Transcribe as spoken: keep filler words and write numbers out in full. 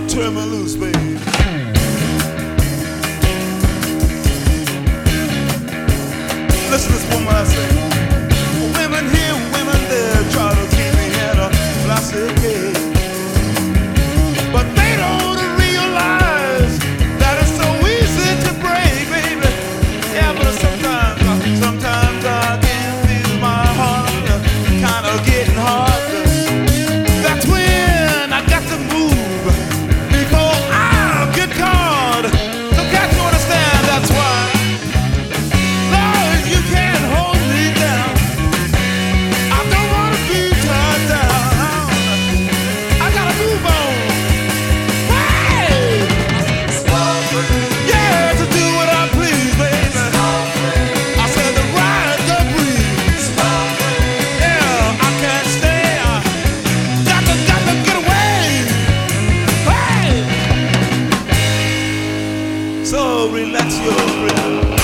turn me loose, baby. Listen to this woman I say. Women here, women there, try to keep me in a plastic cage. But they don't realize that it's so easy to break, baby. Yeah, but sometimes, sometimes I can feel my heart kind of getting harder. That's when I got to move before I'll get caught. So can't you understand? That's why, Lord, you can't hold me down. I don't want to be tied down. I gotta move on. Hey! Yeah, to do what I please, baby. I said to ride the breeze. Yeah, I can't stay. I got to, got to get away. Hey! So relax your grip.